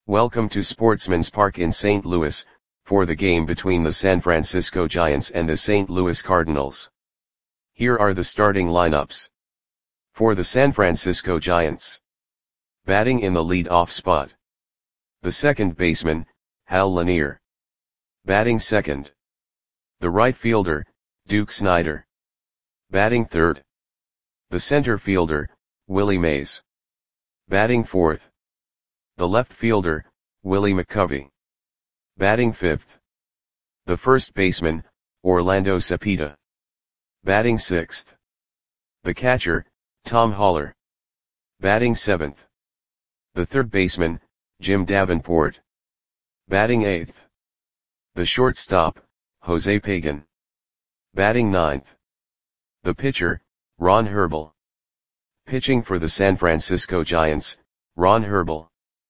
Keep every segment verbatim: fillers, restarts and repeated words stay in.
Welcome to Sportsman's Park in Saint Louis, for the game between the San Francisco Giants and the Saint Louis Cardinals. Here are the starting lineups. For the San Francisco Giants. Batting in the lead-off spot. The second baseman, Hal Lanier. Batting second. The right fielder, Duke Snider. Batting third. The center fielder, Willie Mays. Batting fourth. The left fielder, Willie McCovey. Batting fifth. The first baseman, Orlando Cepeda. Batting sixth. The catcher, Tom Haller. Batting seventh. The third baseman, Jim Davenport. Batting eighth. The shortstop, Jose Pagan. Batting ninth. The pitcher, Ron Herbel. Pitching for the San Francisco Giants, Ron Herbel.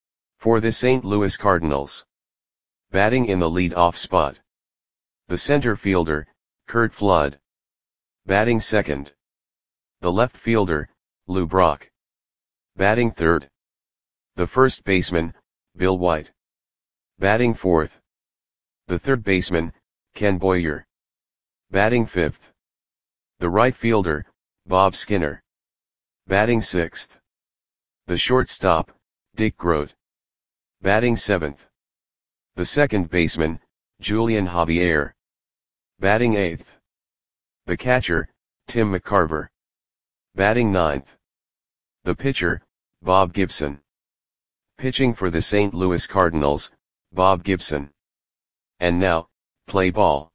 For the Saint Louis Cardinals. Batting in the lead-off spot. The center fielder, Curt Flood. Batting second. The left fielder, Lou Brock. Batting third. The first baseman, Bill White. Batting fourth. The third baseman, Ken Boyer. Batting fifth. The right fielder, Bob Skinner. Batting sixth. The shortstop, Dick Groat. Batting seventh. The second baseman, Julian Javier. Batting eighth. The catcher, Tim McCarver. Batting ninth. The pitcher, Bob Gibson. Pitching for the Saint Louis Cardinals, Bob Gibson. And now, play ball.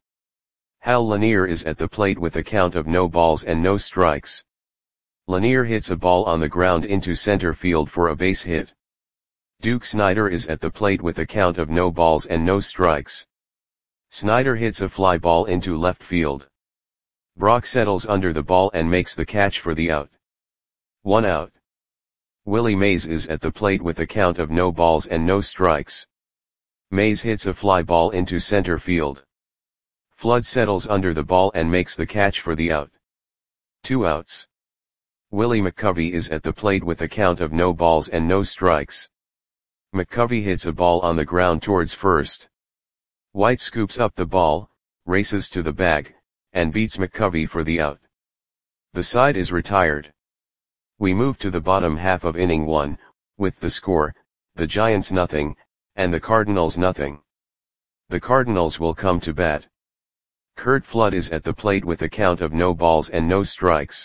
Hal Lanier is at the plate with a count of no balls and no strikes. Lanier hits a ball on the ground into center field for a base hit. Duke Snider is at the plate with a count of no balls and no strikes. Snider hits a fly ball into left field. Brock settles under the ball and makes the catch for the out. One out. Willie Mays is at the plate with a count of no balls and no strikes. Mays hits a fly ball into center field. Flood settles under the ball and makes the catch for the out. Two outs. Willie McCovey is at the plate with a count of no balls and no strikes. McCovey hits a ball on the ground towards first. White scoops up the ball, races to the bag, and beats McCovey for the out. The side is retired. We move to the bottom half of inning one, with the score, the Giants nothing, and the Cardinals nothing. The Cardinals will come to bat. Curt Flood is at the plate with a count of no balls and no strikes.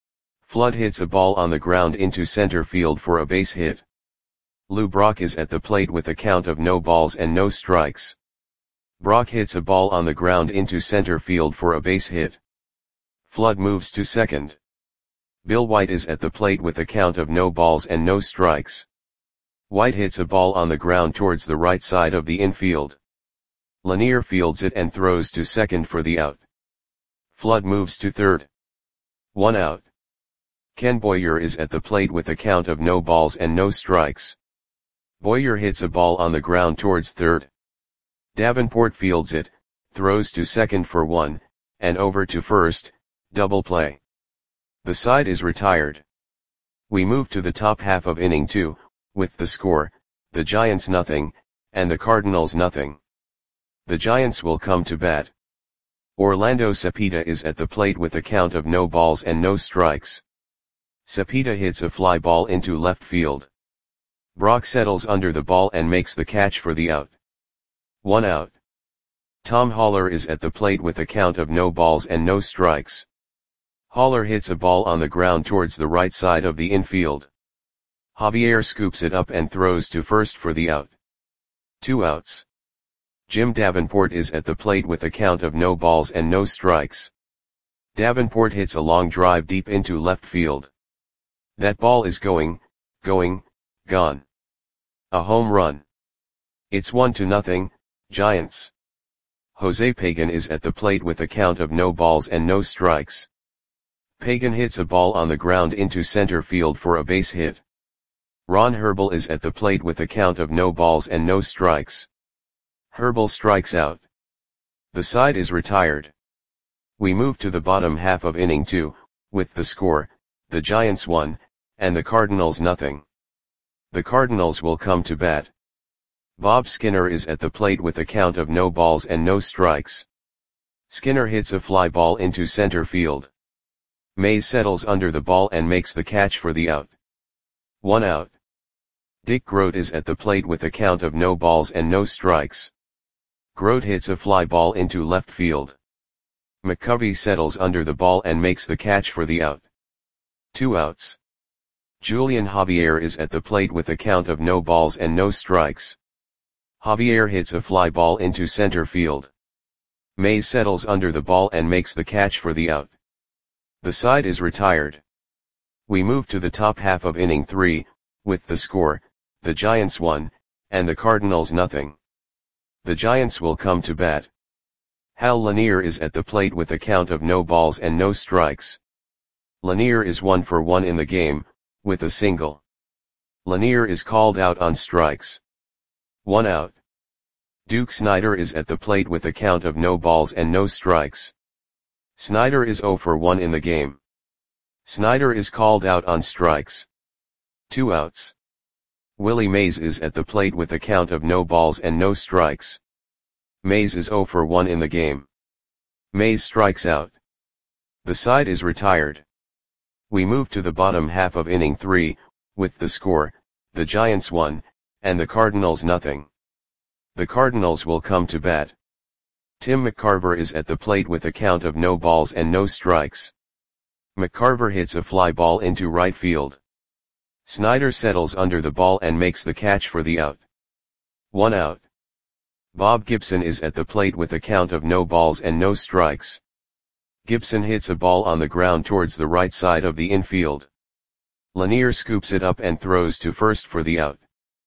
Flood hits a ball on the ground into center field for a base hit. Lou Brock is at the plate with a count of no balls and no strikes. Brock hits a ball on the ground into center field for a base hit. Flood moves to second. Bill White is at the plate with a count of no balls and no strikes. White hits a ball on the ground towards the right side of the infield. Lanier fields it and throws to second for the out. Flood moves to third. One out. Ken Boyer is at the plate with a count of no balls and no strikes. Boyer hits a ball on the ground towards third. Davenport fields it, throws to second for one, and over to first, double play. The side is retired. We move to the top half of inning two, with the score, the Giants nothing, and the Cardinals nothing. The Giants will come to bat. Orlando Cepeda is at the plate with a count of no balls and no strikes. Cepeda hits a fly ball into left field. Brock settles under the ball and makes the catch for the out. One out. Tom Haller is at the plate with a count of no balls and no strikes. Haller hits a ball on the ground towards the right side of the infield. Javier scoops it up and throws to first for the out. Two outs. Jim Davenport is at the plate with a count of no balls and no strikes. Davenport hits a long drive deep into left field. That ball is going, going, gone. A home run. It's one to nothing, Giants. Jose Pagan is at the plate with a count of no balls and no strikes. Pagan hits a ball on the ground into center field for a base hit. Ron Herbel is at the plate with a count of no balls and no strikes. Herbel strikes out. The side is retired. We move to the bottom half of inning two, with the score, the Giants one, and the Cardinals nothing. The Cardinals will come to bat. Bob Skinner is at the plate with a count of no balls and no strikes. Skinner hits a fly ball into center field. Mays settles under the ball and makes the catch for the out. One out. Dick Groat is at the plate with a count of no balls and no strikes. Groat hits a fly ball into left field. McCovey settles under the ball and makes the catch for the out. Two outs. Julian Javier is at the plate with a count of no balls and no strikes. Javier hits a fly ball into center field. Mays settles under the ball and makes the catch for the out. The side is retired. We move to the top half of inning three, with the score, the Giants one, and the Cardinals nothing. The Giants will come to bat. Hal Lanier is at the plate with a count of no balls and no strikes. Lanier is one for one in the game, with a single. Lanier is called out on strikes. One out. Duke Snider is at the plate with a count of no balls and no strikes. Snider is zero for one in the game. Snider is called out on strikes. Two outs. Willie Mays is at the plate with a count of no balls and no strikes. Mays is zero for one in the game. Mays strikes out. The side is retired. We move to the bottom half of inning three, with the score, the Giants one, and the Cardinals nothing. The Cardinals will come to bat. Tim McCarver is at the plate with a count of no balls and no strikes. McCarver hits a fly ball into right field. Snider settles under the ball and makes the catch for the out. One out. Bob Gibson is at the plate with a count of no balls and no strikes. Gibson hits a ball on the ground towards the right side of the infield. Lanier scoops it up and throws to first for the out.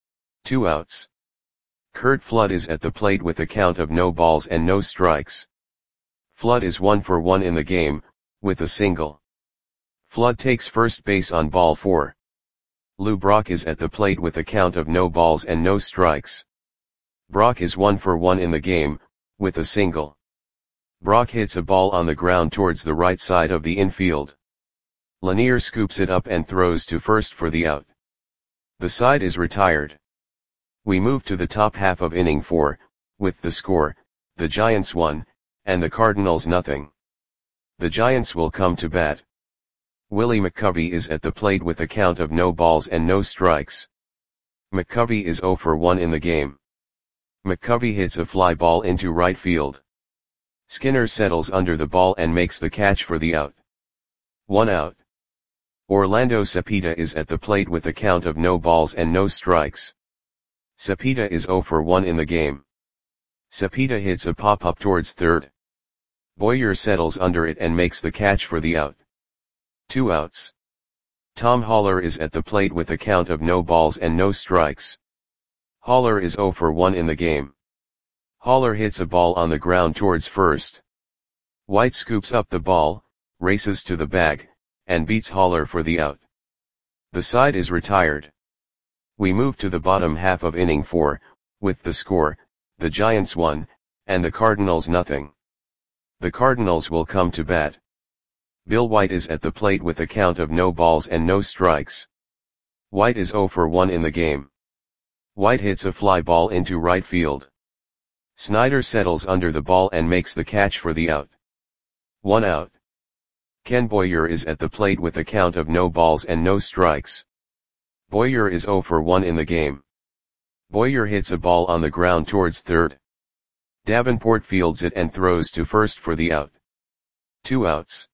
Two outs. Curt Flood is at the plate with a count of no balls and no strikes. Flood is one for one in the game, with a single. Flood takes first base on ball four. Lou Brock is at the plate with a count of no balls and no strikes. Brock is one for one in the game, with a single. Brock hits a ball on the ground towards the right side of the infield. Lanier scoops it up and throws to first for the out. The side is retired. We move to the top half of inning four, with the score, the Giants one, and the Cardinals nothing. The Giants will come to bat. Willie McCovey is at the plate with a count of no balls and no strikes. McCovey is zero for one in the game. McCovey hits a fly ball into right field. Skinner settles under the ball and makes the catch for the out. One out. Orlando Cepeda is at the plate with a count of no balls and no strikes. Cepeda is zero for one in the game. Cepeda hits a pop-up towards third. Boyer settles under it and makes the catch for the out. Two outs. Tom Haller is at the plate with a count of no balls and no strikes. Haller is zero for one in the game. Haller hits a ball on the ground towards first. White scoops up the ball, races to the bag, and beats Haller for the out. The side is retired. We move to the bottom half of inning four, with the score, the Giants one, and the Cardinals nothing. The Cardinals will come to bat. Bill White is at the plate with a count of no balls and no strikes. White is zero for one in the game. White hits a fly ball into right field. Snider settles under the ball and makes the catch for the out. One out. Ken Boyer is at the plate with a count of no balls and no strikes. Boyer is zero for one in the game. Boyer hits a ball on the ground towards third. Davenport fields it and throws to first for the out. Two outs.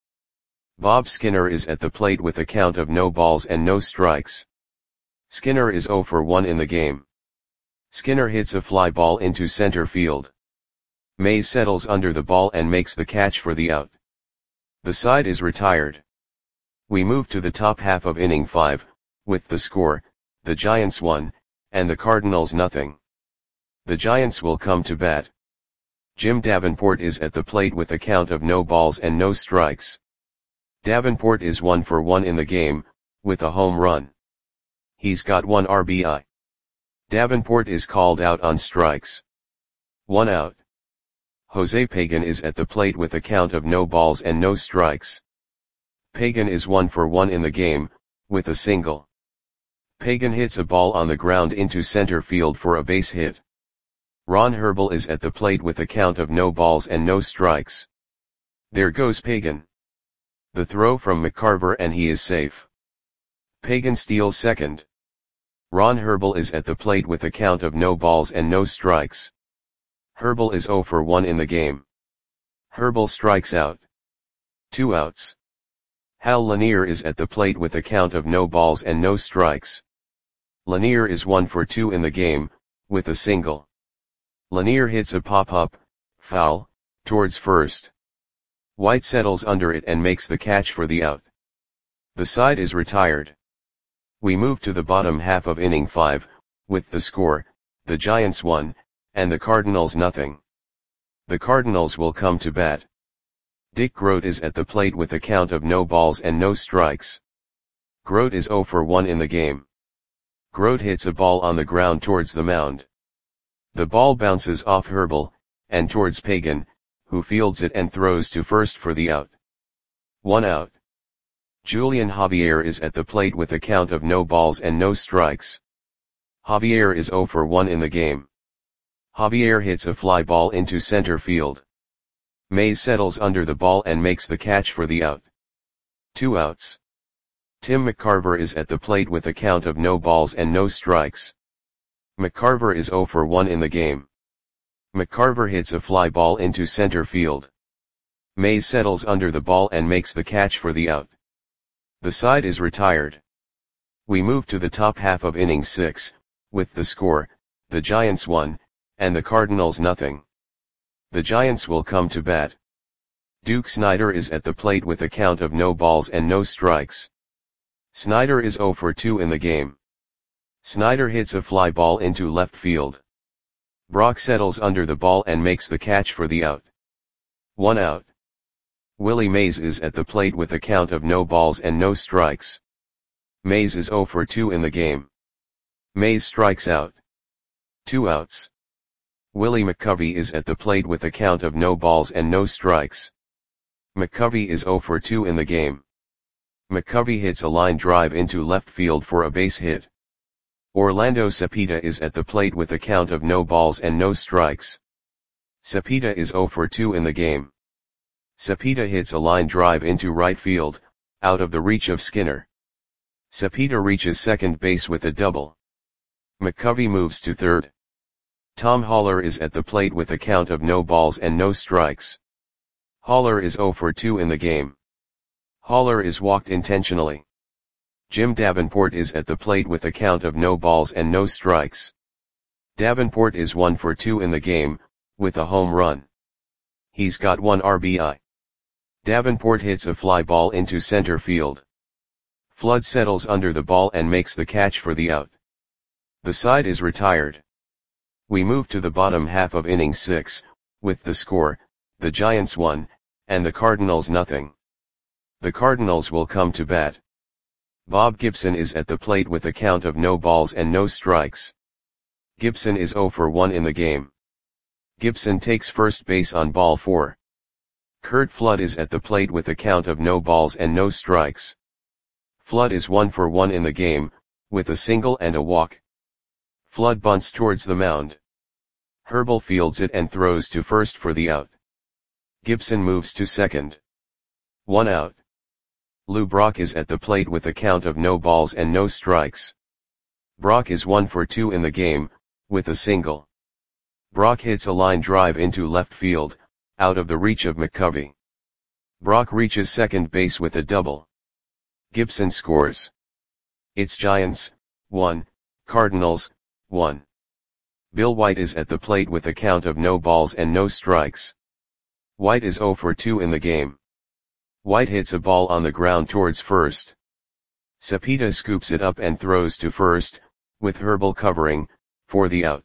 Bob Skinner is at the plate with a count of no balls and no strikes. Skinner is zero for one in the game. Skinner hits a fly ball into center field. Mays settles under the ball and makes the catch for the out. The side is retired. We move to the top half of inning five, with the score, the Giants one, and the Cardinals nothing. The Giants will come to bat. Jim Davenport is at the plate with a count of no balls and no strikes. Davenport is one for one in the game, with a home run. He's got one R B I. Davenport is called out on strikes. One out. Jose Pagan is at the plate with a count of no balls and no strikes. Pagan is one for one in the game, with a single. Pagan hits a ball on the ground into center field for a base hit. Ron Herbal is at the plate with a count of no balls and no strikes. There goes Pagan. The throw from McCarver and he is safe. Pagan steals second. Ron Herbal is at the plate with a count of no balls and no strikes. Herbal is zero for one in the game. Herbal strikes out. Two outs. Hal Lanier is at the plate with a count of no balls and no strikes. Lanier is one for two in the game, with a single. Lanier hits a pop-up, foul, towards first. White settles under it and makes the catch for the out. The side is retired. We move to the bottom half of inning five, with the score, the Giants one, and the Cardinals nothing. The Cardinals will come to bat. Dick Groat is at the plate with a count of no balls and no strikes. Groat is zero for one in the game. Groat hits a ball on the ground towards the mound. The ball bounces off Herbal, and towards Pagan, who fields it and throws to first for the out. One out. Julian Javier is at the plate with a count of no balls and no strikes. Javier is zero for one in the game. Javier hits a fly ball into center field. Mays settles under the ball and makes the catch for the out. Two outs. Tim McCarver is at the plate with a count of no balls and no strikes. McCarver is zero for one in the game. McCarver hits a fly ball into center field. Mays settles under the ball and makes the catch for the out. The side is retired. We move to the top half of inning six, with the score, the Giants one, and the Cardinals nothing. The Giants will come to bat. Duke Snider is at the plate with a count of no balls and no strikes. Snider is zero for two in the game. Snider hits a fly ball into left field. Brock settles under the ball and makes the catch for the out. One out. Willie Mays is at the plate with a count of no balls and no strikes. Mays is zero for two in the game. Mays strikes out. Two outs. Willie McCovey is at the plate with a count of no balls and no strikes. McCovey is zero for two in the game. McCovey hits a line drive into left field for a base hit. Orlando Cepeda is at the plate with a count of no balls and no strikes. Cepeda is zero for two in the game. Cepeda hits a line drive into right field, out of the reach of Skinner. Cepeda reaches second base with a double. McCovey moves to third. Tom Haller is at the plate with a count of no balls and no strikes. Haller is zero for two in the game. Haller is walked intentionally. Jim Davenport is at the plate with a count of no balls and no strikes. Davenport is one for two in the game, with a home run. He's got one R B I. Davenport hits a fly ball into center field. Flood settles under the ball and makes the catch for the out. The side is retired. We move to the bottom half of inning six, with the score, the Giants one, and the Cardinals nothing. The Cardinals will come to bat. Bob Gibson is at the plate with a count of no balls and no strikes. Gibson is zero for one in the game. Gibson takes first base on ball four. Curt Flood is at the plate with a count of no balls and no strikes. Flood is one for one in the game, with a single and a walk. Flood bunts towards the mound. Herbal fields it and throws to first for the out. Gibson moves to second. One out. Lou Brock is at the plate with a count of no balls and no strikes. Brock is one for two in the game, with a single. Brock hits a line drive into left field, out of the reach of McCovey. Brock reaches second base with a double. Gibson scores. It's Giants, one, Cardinals, one. Bill White is at the plate with a count of no balls and no strikes. White is zero for two in the game. White hits a ball on the ground towards first. Cepeda scoops it up and throws to first, with Herbal covering, for the out.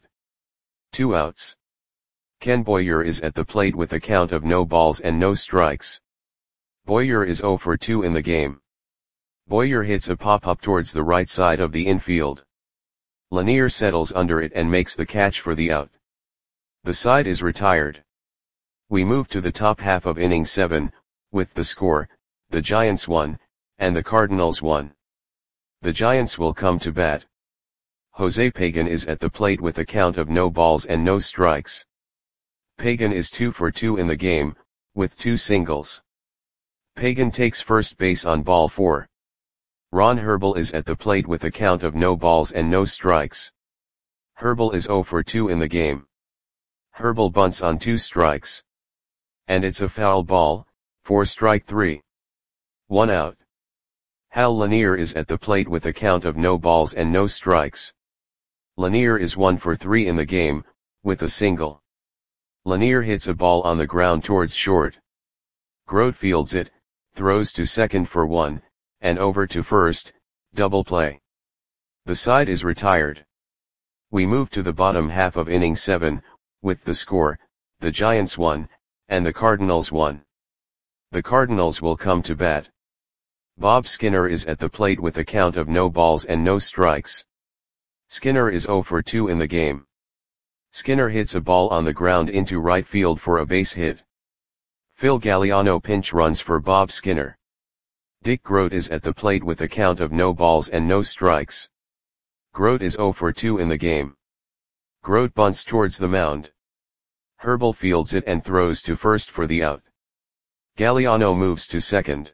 Two outs. Ken Boyer is at the plate with a count of no balls and no strikes. Boyer is zero for two in the game. Boyer hits a pop-up towards the right side of the infield. Lanier settles under it and makes the catch for the out. The side is retired. We move to the top half of inning seven, with the score, the Giants one, and the Cardinals one. The Giants will come to bat. Jose Pagan is at the plate with a count of no balls and no strikes. Pagan is two for two in the game, with two singles. Pagan takes first base on ball four. Ron Herbel is at the plate with a count of no balls and no strikes. Herbel is zero for two in the game. Herbel bunts on two strikes. And it's a foul ball, for strike three. One out. Hal Lanier is at the plate with a count of no balls and no strikes. Lanier is one for three in the game, with a single. Lanier hits a ball on the ground towards short. Grote fields it, throws to second for one, and over to first, double play. The side is retired. We move to the bottom half of inning seven, with the score, the Giants won, and the Cardinals won. The Cardinals will come to bat. Bob Skinner is at the plate with a count of no balls and no strikes. Skinner is zero for two in the game. Skinner hits a ball on the ground into right field for a base hit. Phil Galliano pinch runs for Bob Skinner. Dick Grote is at the plate with a count of no balls and no strikes. Grote is zero for two in the game. Grote bunts towards the mound. Herbel fields it and throws to first for the out. Galliano moves to second.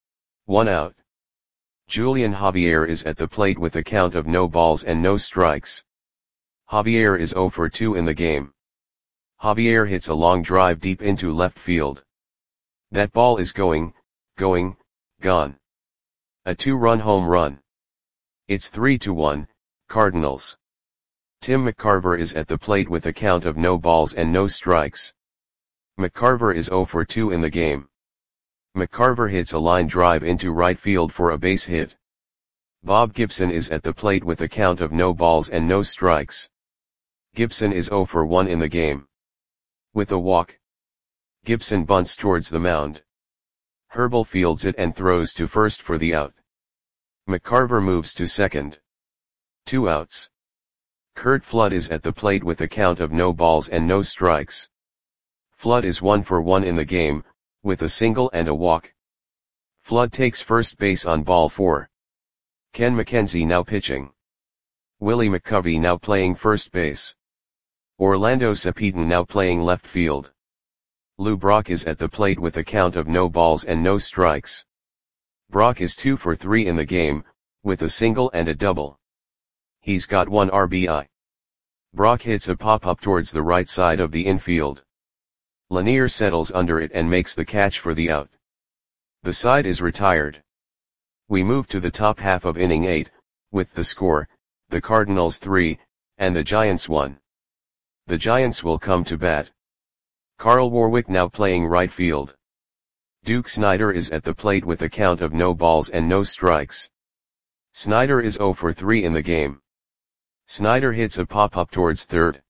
One out. Julian Javier is at the plate with a count of no balls and no strikes. Javier is zero for two in the game. Javier hits a long drive deep into left field. That ball is going, going, gone. A two-run home run. It's three to one, Cardinals. Tim McCarver is at the plate with a count of no balls and no strikes. McCarver is zero for two in the game. McCarver hits a line drive into right field for a base hit. Bob Gibson is at the plate with a count of no balls and no strikes. Gibson is zero for one in the game. With a walk. Gibson bunts towards the mound. Herbel fields it and throws to first for the out. McCarver moves to second. Two outs. Curt Flood is at the plate with a count of no balls and no strikes. Flood is one for one in the game, with a single and a walk. Flood takes first base on ball four. Ken McKenzie now pitching. Willie McCovey now playing first base. Orlando Cepeda now playing left field. Lou Brock is at the plate with a count of no balls and no strikes. Brock is two for three in the game, with a single and a double. He's got one R B I. Brock hits a pop-up towards the right side of the infield. Lanier settles under it and makes the catch for the out. The side is retired. We move to the top half of inning eight, with the score, the Cardinals three, and the Giants one. The Giants will come to bat. Carl Warwick now playing right field. Duke Snider is at the plate with a count of no balls and no strikes. Snider is zero for three in the game. Snider hits a pop-up towards third.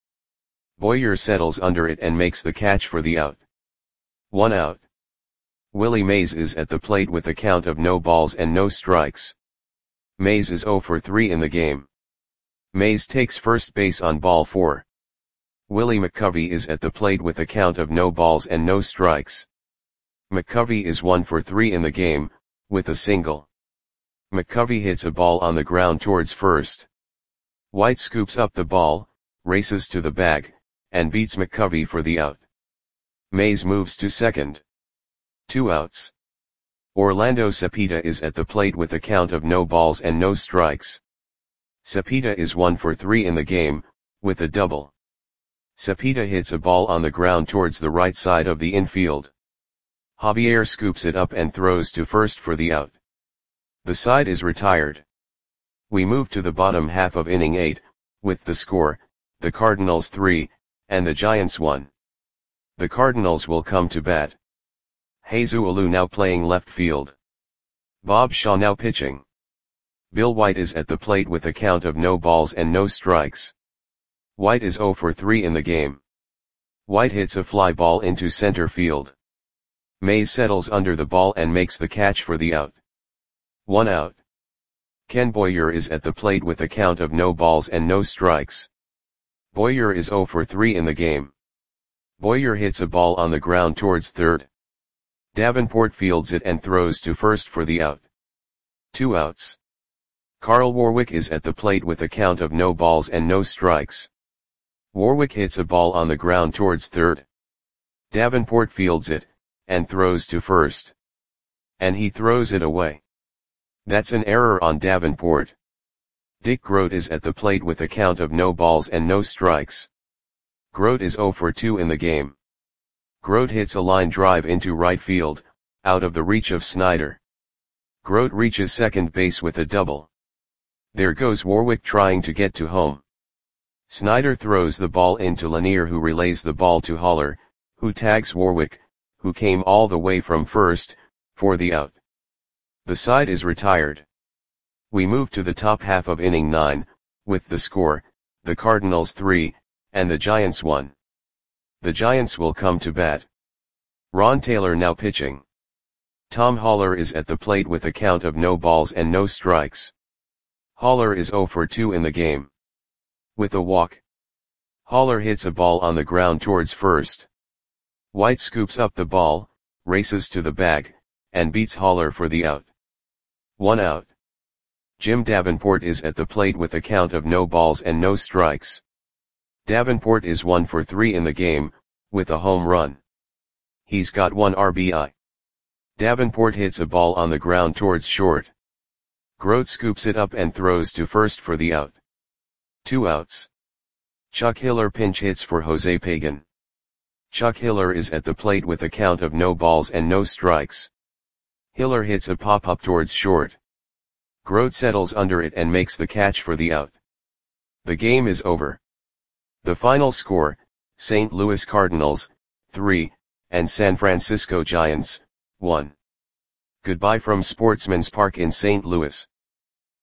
Boyer settles under it and makes the catch for the out. One out. Willie Mays is at the plate with a count of no balls and no strikes. Mays is zero for three in the game. Mays takes first base on ball four. Willie McCovey is at the plate with a count of no balls and no strikes. McCovey is one for three in the game, with a single. McCovey hits a ball on the ground towards first. White scoops up the ball, races to the bag, and beats McCovey for the out. Mays moves to second. Two outs. Orlando Cepeda is at the plate with a count of no balls and no strikes. Cepeda is one for three in the game, with a double. Cepeda hits a ball on the ground towards the right side of the infield. Javier scoops it up and throws to first for the out. The side is retired. We move to the bottom half of inning eight, with the score, the Cardinals three, and the Giants one. The Cardinals will come to bat. Jesus Alou now playing left field. Bob Shaw now pitching. Bill White is at the plate with a count of no balls and no strikes. White is zero for three in the game. White hits a fly ball into center field. Mays settles under the ball and makes the catch for the out. One out. Ken Boyer is at the plate with a count of no balls and no strikes. Boyer is zero for three in the game. Boyer hits a ball on the ground towards third. Davenport fields it and throws to first for the out. Two outs. Carl Warwick is at the plate with a count of no balls and no strikes. Warwick hits a ball on the ground towards third. Davenport fields it, and throws to first. And he throws it away. That's an error on Davenport. Dick Grote is at the plate with a count of no balls and no strikes. Grote is zero for two in the game. Grote hits a line drive into right field, out of the reach of Snyder. Grote reaches second base with a double. There goes Warwick trying to get to home. Snyder throws the ball into Lanier, who relays the ball to Haller, who tags Warwick, who came all the way from first, for the out. The side is retired. We move to the top half of inning nine, with the score, the Cardinals three, and the Giants one. The Giants will come to bat. Ron Taylor now pitching. Tom Haller is at the plate with a count of no balls and no strikes. Haller is zero for two in the game. With a walk. Haller hits a ball on the ground towards first. White scoops up the ball, races to the bag, and beats Haller for the out. One out. Jim Davenport is at the plate with a count of no balls and no strikes. Davenport is one for three in the game, with a home run. He's got one R B I. Davenport hits a ball on the ground towards short. Grote scoops it up and throws to first for the out. Two outs. Chuck Hiller pinch hits for Jose Pagan. Chuck Hiller is at the plate with a count of no balls and no strikes. Hiller hits a pop-up towards short. Grote settles under it and makes the catch for the out. The game is over. The final score, Saint Louis Cardinals, three, and San Francisco Giants, one. Goodbye from Sportsman's Park in Saint Louis.